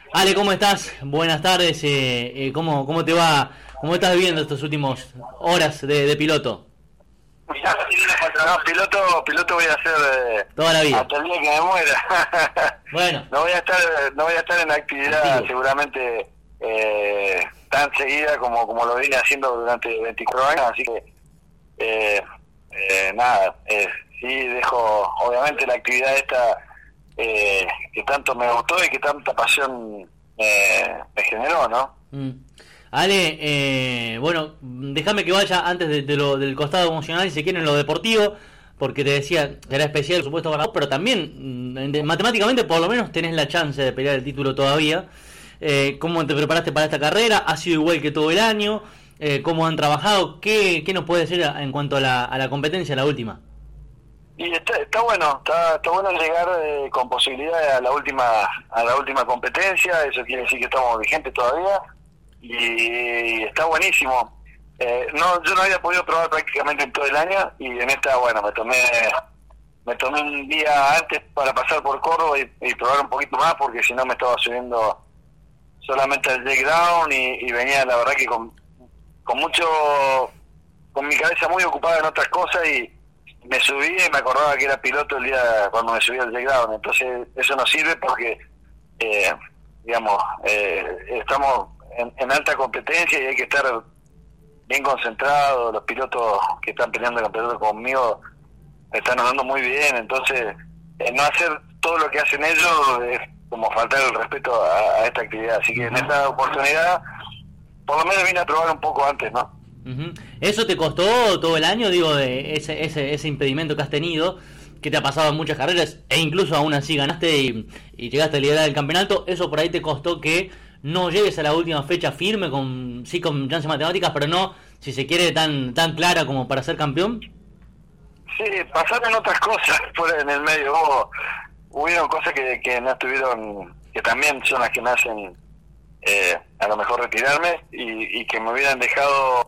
Ale, ¿cómo estás? Buenas tardes. ¿Cómo te va? ¿Cómo estás viviendo estos últimos horas de piloto? No, piloto voy a hacer Toda la vida. hasta el día que me muera. Bueno, no voy a estar en actividad activo. seguramente tan seguida como lo vine haciendo durante 24 años, así que nada, sí dejo obviamente la actividad esta que tanto me gustó y que tanta pasión me generó, ¿no? Mm. Ale, bueno, déjame que vaya antes del costado emocional, y si quieren, lo deportivo, porque te decía, era especial, por supuesto, para vos, pero también, matemáticamente, por lo menos tenés la chance de pelear el título todavía. ¿Cómo te preparaste para esta carrera? ¿Ha sido igual que todo el año? ¿Cómo han trabajado? ¿Qué nos puede decir en cuanto a la competencia, la última? Y está bueno, está bueno llegar con posibilidad a la última competencia. Eso quiere decir que estamos vigentes todavía y está buenísimo. Yo no había podido probar prácticamente en todo el año y en esta, bueno, me tomé un día antes para pasar por Córdoba y probar un poquito más, porque si no me estaba subiendo solamente al takedown y venía, la verdad, que con mi cabeza muy ocupada en otras cosas, y me subí y me acordaba que era piloto el día cuando me subí al takedown. Entonces eso nos sirve porque digamos, estamos en alta competencia y hay que estar bien concentrados. Los pilotos que están peleando el campeonato conmigo están andando muy bien, entonces no hacer todo lo que hacen ellos es como faltar el respeto a esta actividad. Así que en esta oportunidad por lo menos vine a probar un poco antes, ¿no? Ujú. ¿Eso te costó todo el año, digo, de ese impedimento que has tenido, que te ha pasado en muchas carreras, e incluso aún así ganaste y llegaste a liderar el campeonato? ¿Eso por ahí te costó que no llegues a la última fecha firme, sí con chance matemáticas, pero no, si se quiere, tan clara como para ser campeón? Sí, pasaron otras cosas fuera en el medio. Hubieron cosas que no estuvieron, que también son las que me hacen a lo mejor retirarme, y que me hubieran dejado,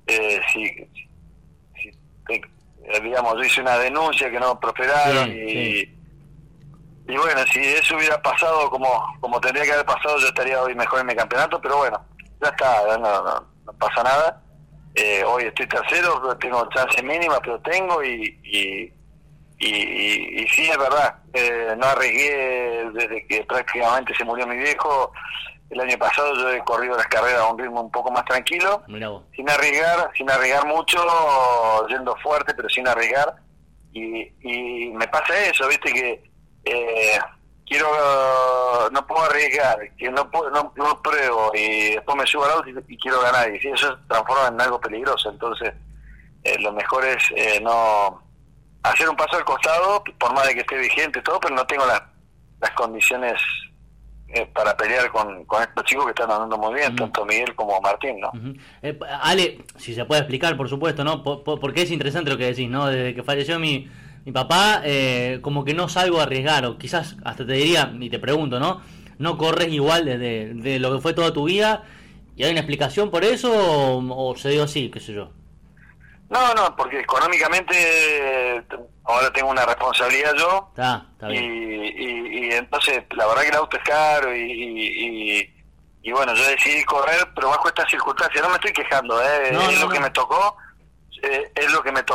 digamos, yo hice una denuncia que no prosperaron, Sí. y bueno, si eso hubiera pasado como tendría que haber pasado, yo estaría hoy mejor en mi campeonato. Pero bueno, ya está, no pasa nada. Hoy estoy tercero, tengo chance mínima, pero tengo, y sí, es verdad, no arriesgué desde que prácticamente se murió mi viejo. El año pasado yo he corrido las carreras a un ritmo un poco más tranquilo, Mirá vos. sin arriesgar mucho, yendo fuerte, pero sin arriesgar. Y me pasa eso, viste, que no puedo arriesgar, que no pruebo, y después me subo al auto y quiero ganar, y si eso se transforma en algo peligroso. Entonces lo mejor es no hacer un paso al costado, por más de que esté vigente y todo, pero no tengo las condiciones para pelear con estos chicos que están andando muy bien, tanto Miguel como Martín, ¿no? Uh-huh. Ale, si se puede explicar, por supuesto, ¿no? Porque es interesante lo que decís, ¿no? Desde que falleció mi papá, como que no salgo a arriesgar, o quizás hasta te diría, y te pregunto, ¿no? ¿No corres igual de lo que fue toda tu vida? ¿Y hay una explicación por eso, o se dio así, qué sé yo? No, porque económicamente ahora tengo una responsabilidad yo, Está bien. y entonces la verdad que el auto es caro, y bueno, yo decidí correr, pero bajo estas circunstancias. No me estoy quejando, es lo que me tocó, es lo que me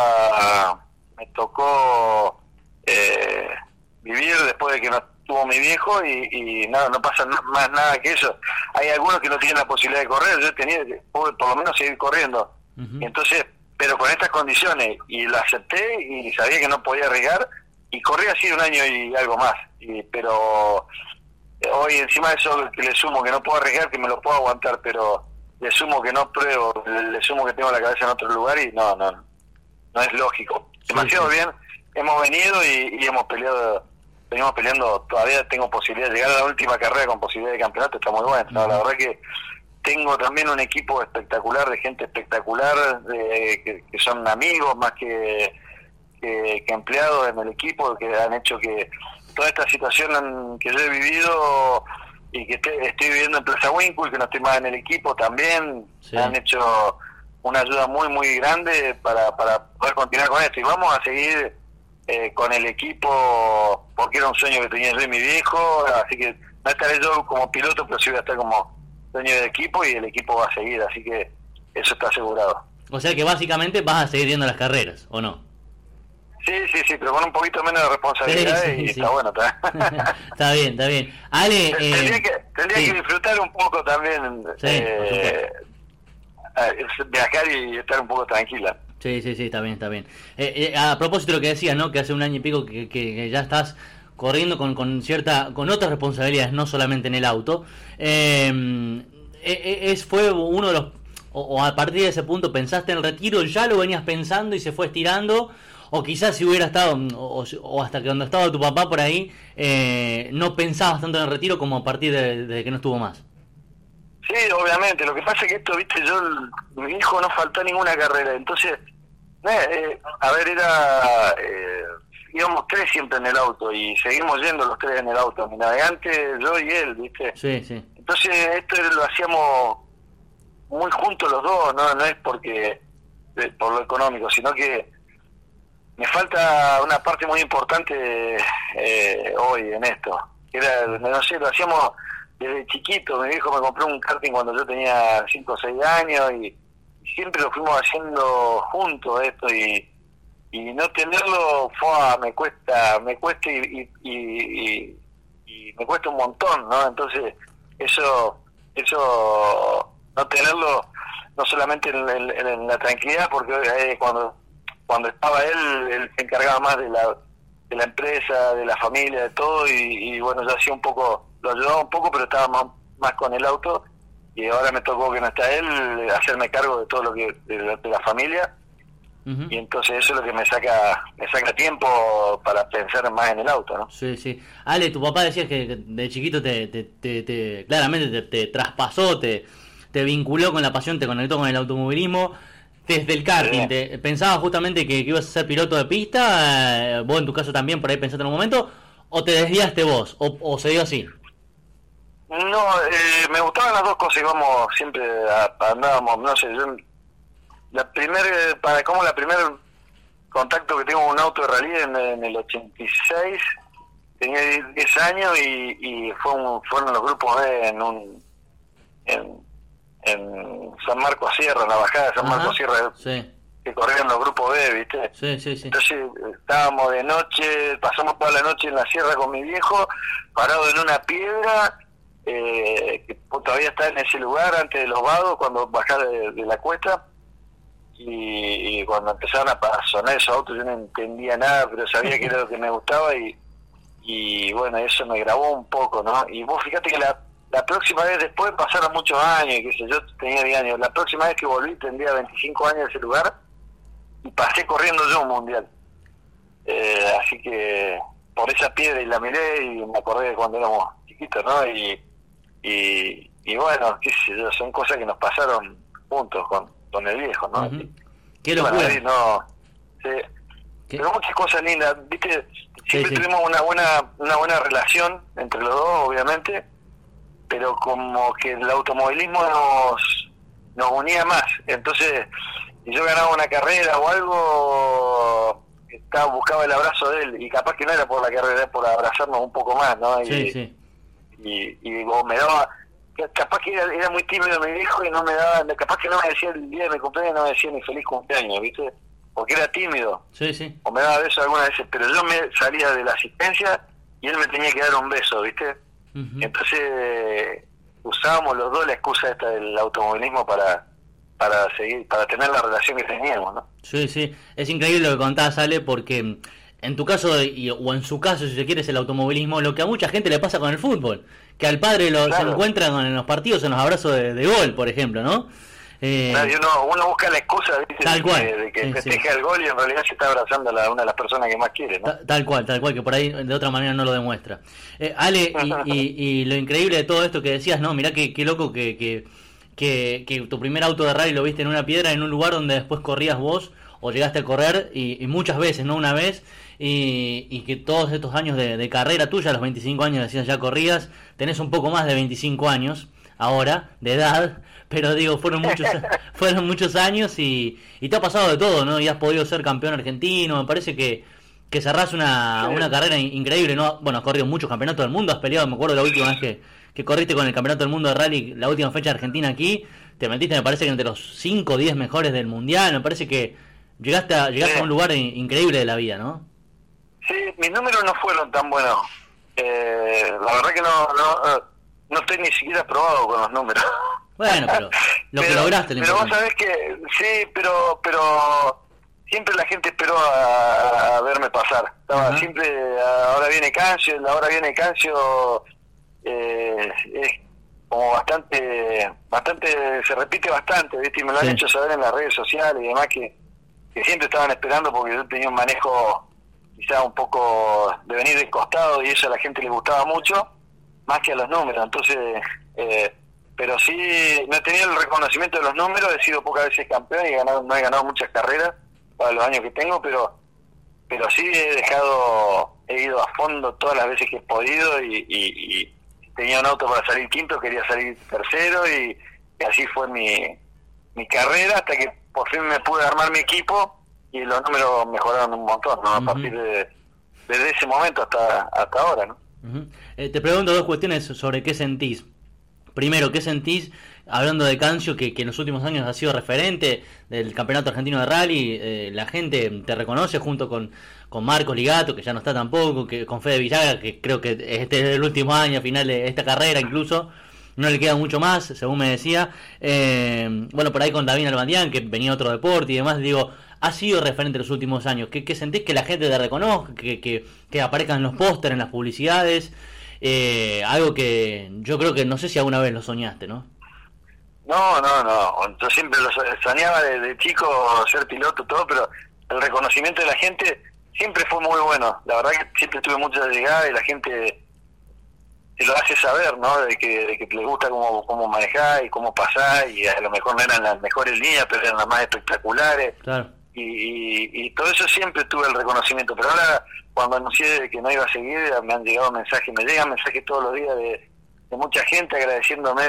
tocó vivir después de que no estuvo mi viejo, y nada, no pasa más nada que eso. Hay algunos que no tienen la posibilidad de correr, yo tenía que por lo menos seguir corriendo. Uh-huh. Y entonces, pero con estas condiciones, y lo acepté, y sabía que no podía arriesgar, y corrí así un año y algo más. Pero hoy encima de eso que le sumo que no puedo arriesgar, que me lo puedo aguantar, pero le sumo que no pruebo, le sumo que tengo la cabeza en otro lugar, y no es lógico. Demasiado bien hemos venido, y venimos peleando. Todavía tengo posibilidad de llegar a la última carrera con posibilidad de campeonato, está muy bueno. La verdad que tengo también un equipo espectacular, de gente espectacular, que son amigos más que empleados en el equipo, que han hecho que toda esta situación que yo he vivido, y que estoy viviendo en Plaza Winkle, que no estoy más en el equipo, también han hecho una ayuda muy muy grande para poder continuar con esto. Y vamos a seguir con el equipo, porque era un sueño que tenía yo y mi viejo, así que no estaré yo como piloto, pero sí voy a estar como dueño del equipo y el equipo va a seguir, así que eso está asegurado. O sea que básicamente vas a seguir yendo a las carreras, ¿o no? Sí, pero con un poquito menos de responsabilidad y está bueno. Está bien. Ale, tendría que disfrutar un poco también, viajar y estar un poco tranquila. Sí, está bien. A propósito de lo que decías, ¿no? Que hace un año y pico que ya estás corriendo con otras responsabilidades, no solamente en el auto. Fue uno de los, o a partir de ese punto pensaste en el retiro, ya lo venías pensando y se fue estirando, o quizás si hubiera estado, o hasta que cuando estaba tu papá por ahí, no pensabas tanto en el retiro como a partir de que no estuvo más. Sí, obviamente, lo que pasa es que esto, viste, mi hijo no faltó ninguna carrera, entonces, íbamos 3 siempre en el auto y seguimos yendo los 3 en el auto, mi navegante, yo y él, viste. Sí. Entonces esto lo hacíamos muy juntos los dos, no es porque por lo económico, sino que me falta una parte muy importante hoy en esto, que era, no sé, lo hacíamos desde chiquito. Mi viejo me compró un karting cuando yo tenía 5 o 6 años y siempre lo fuimos haciendo juntos esto, y no tenerlo me cuesta y me cuesta un montón, ¿no? Entonces eso no tenerlo, no solamente en la tranquilidad, porque cuando estaba él se encargaba más de la empresa, de la familia, de todo, y bueno, yo hacía un poco, lo ayudaba un poco, pero estaba más con el auto, y ahora me tocó, que no está él, hacerme cargo de todo lo que de la familia. Uh-huh. Y entonces eso es lo que me saca tiempo para pensar más en el auto, ¿no? Sí. Ale, tu papá decía que de chiquito claramente te traspasó, te vinculó con la pasión, te conectó con el automovilismo desde el karting. Sí. ¿Pensabas justamente que ibas a ser piloto de pista? ¿Vos en tu caso también por ahí pensaste en un momento? ¿O te desviaste vos? ¿O se dio así? No, me gustaban las dos cosas, íbamos siempre, andábamos, no sé, yo... la primer contacto que tengo con un auto de rally en el 86, tenía 10 años y fueron los grupos B en San Marcos Sierra, en la bajada de San Marcos Sierra, sí, que corrían los grupos B, ¿viste? Sí. Entonces estábamos de noche, pasamos toda la noche en la sierra con mi viejo, parado en una piedra, que todavía está en ese lugar antes de los vados, cuando bajás de la cuesta. Y cuando empezaron a sonar esos autos yo no entendía nada, pero sabía que era lo que me gustaba y bueno, eso me grabó un poco, ¿no? Y vos fíjate que la próxima vez, después pasaron muchos años, qué sé yo, tenía 10 años, la próxima vez que volví tendría 25 años en ese lugar y pasé corriendo yo un mundial, así que por esa piedra y la miré y me acordé de cuando éramos chiquitos, ¿no? Y bueno, qué sé yo, son cosas que nos pasaron juntos con el viejo, ¿no? Uh-huh. Qué locura. Bueno, pero muchas cosas lindas, viste, siempre tuvimos una buena relación entre los dos, obviamente, pero como que el automovilismo nos unía más. Entonces, si yo ganaba una carrera o algo, buscaba el abrazo de él, y capaz que no era por la carrera, era por abrazarnos un poco más, ¿no? Y me daba, capaz que era muy tímido mi viejo y no me daba, capaz que no me decía el día de mi cumpleaños, no me decía ni feliz cumpleaños, ¿viste? Porque era tímido. Sí. O me daba besos algunas veces, pero yo me salía de la asistencia y él me tenía que dar un beso, ¿viste? Uh-huh. Entonces usábamos los dos la excusa esta del automovilismo para seguir, para tener la relación que teníamos, ¿no? Sí. Es increíble lo que contás, Ale, porque en tu caso, o en su caso, si se quiere, es el automovilismo, lo que a mucha gente le pasa con el fútbol, que al padre se encuentran en los partidos en los abrazos de gol, por ejemplo, ¿no? Claro, uno busca la excusa, ¿viste? Tal cual. De que festeja el gol y en realidad se está abrazando a una de las personas que más quiere, ¿no? Tal cual, que por ahí de otra manera no lo demuestra. Ale, y lo increíble de todo esto que decías, ¿no? Mirá qué loco que tu primer auto de rally lo viste en una piedra, en un lugar donde después corrías vos, o llegaste a correr, y muchas veces, no una vez, y que todos estos años de carrera tuya, a los 25 años decías ya corrías, tenés un poco más de 25 años ahora, de edad, pero digo, fueron muchos años y te ha pasado de todo, ¿no? Y has podido ser campeón argentino, me parece que que cerrás una carrera increíble, ¿no? Bueno, has corrido muchos campeonatos del mundo, has peleado, me acuerdo la última vez que corriste con el campeonato del mundo de rally, la última fecha de Argentina aquí, te metiste, me parece que entre los 5 o 10 mejores del mundial, me parece que llegaste a un lugar increíble de la vida, ¿no? Sí, mis números no fueron tan buenos. La verdad que no estoy ni siquiera probado con los números. Bueno, pero que lograste. Pero vos sabés que sí, pero siempre la gente esperó a verme pasar. Estaba siempre, ahora viene Cancio, es como bastante, se repite bastante, ¿viste? Y me lo han hecho saber en las redes sociales y demás que siempre estaban esperando porque yo tenía un manejo quizá un poco de venir de costado y eso a la gente le gustaba mucho, más que a los números. Entonces, pero sí, no he tenido el reconocimiento de los números, he sido pocas veces campeón y no he ganado muchas carreras para los años que tengo, pero sí he ido a fondo todas las veces que he podido y tenía un auto para salir quinto, quería salir tercero y así fue mi carrera hasta que por fin me pude armar mi equipo y los números mejoraron un montón, ¿no? A partir desde ese momento hasta ahora, ¿no? Te pregunto dos cuestiones sobre qué sentís. Primero, ¿qué sentís, hablando de Cancio, que en los últimos años ha sido referente del campeonato argentino de rally? La gente te reconoce junto con Marcos Ligato, que ya no está tampoco, que con Fede Villaga, que creo que este es el último año, final de esta carrera incluso, no le queda mucho más, según me decía. Bueno, por ahí con David Albandián, que venía otro deporte y demás, digo, ha sido referente en los últimos años. ¿Qué sentís que la gente te reconozca, que aparezcan en los pósteres, en las publicidades? Algo que yo creo que no sé si alguna vez lo soñaste, ¿no? No, yo siempre lo soñaba de chico ser piloto, todo, pero el reconocimiento de la gente siempre fue muy bueno. La verdad que siempre tuve mucha llegada y la gente te lo hace saber, ¿no? De que te gusta cómo manejás y cómo pasás, y a lo mejor no eran las mejores líneas, pero eran las más espectaculares. Claro. Y todo eso siempre tuve el reconocimiento, pero ahora cuando anuncié que no iba a seguir me han llegado mensajes, me llegan mensajes todos los días de mucha gente agradeciéndome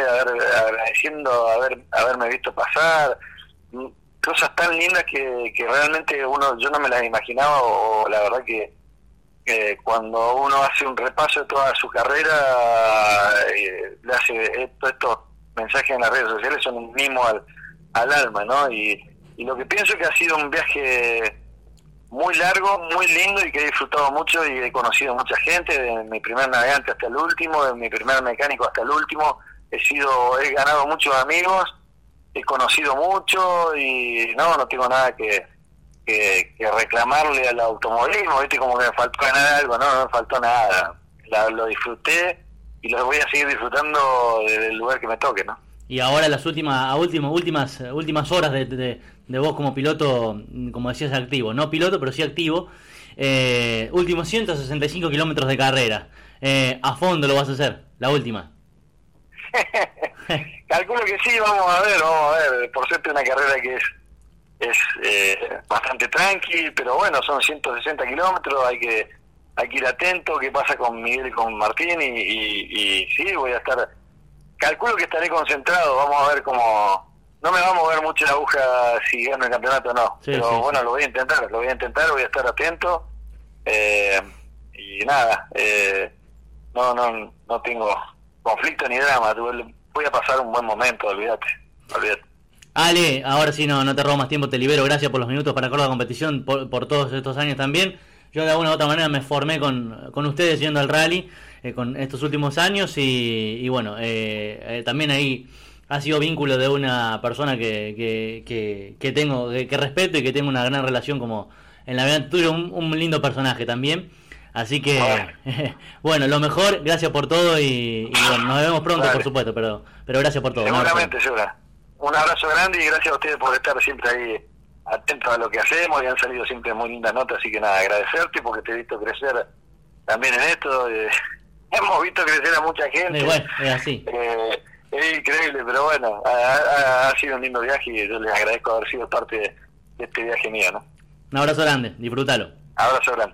haberme visto pasar, cosas tan lindas que realmente yo no me las imaginaba, o la verdad que cuando uno hace un repaso de toda su carrera, le hace todos estos mensajes en las redes sociales, son un mimo al alma, ¿no? Y lo que pienso es que ha sido un viaje muy largo, muy lindo y que he disfrutado mucho y he conocido mucha gente, de mi primer navegante hasta el último, de mi primer mecánico hasta el último. He ganado muchos amigos, he conocido mucho y no tengo nada que reclamarle al automovilismo, ¿viste? Como que me faltó ganar algo, no me faltó nada. Lo disfruté y lo voy a seguir disfrutando del lugar que me toque, ¿no? Y ahora las últimas horas de vos como piloto, como decías, activo, no piloto, pero sí activo, últimos 165 kilómetros de carrera, a fondo lo vas a hacer, la última. Calculo que sí, vamos a ver, por suerte una carrera que es bastante tranqui, pero bueno, son 160 kilómetros, hay que ir atento, qué pasa con Miguel y con Martín, y sí, voy a estar, calculo que estaré concentrado, vamos a ver cómo. No me va a mover mucho la aguja si gano el campeonato o no, pero bueno, lo voy a intentar, voy a estar atento, y nada, no tengo conflicto ni drama, voy a pasar un buen momento, olvídate. Ale, ahora sí no te robo más tiempo, te libero, gracias por los minutos para correr la competición, por todos estos años también. Yo de alguna u otra manera me formé con ustedes yendo al rally, con estos últimos años y bueno, también ahí ha sido vínculo de una persona que tengo, que respeto y que tengo una gran relación, como en la vida tuya, un lindo personaje también. Así que, bueno, lo mejor, gracias por todo y bueno, nos vemos pronto, por supuesto, pero gracias por todo. Seguramente, segura. Un abrazo grande y gracias a ustedes por estar siempre ahí atentos a lo que hacemos y han salido siempre muy lindas notas, así que nada, agradecerte porque te he visto crecer también en esto. Hemos visto crecer a mucha gente. Bueno, es así. Es increíble, pero bueno, ha sido un lindo viaje y yo les agradezco haber sido parte de este viaje mío, ¿no? Un abrazo grande, disfrútalo. Abrazo grande.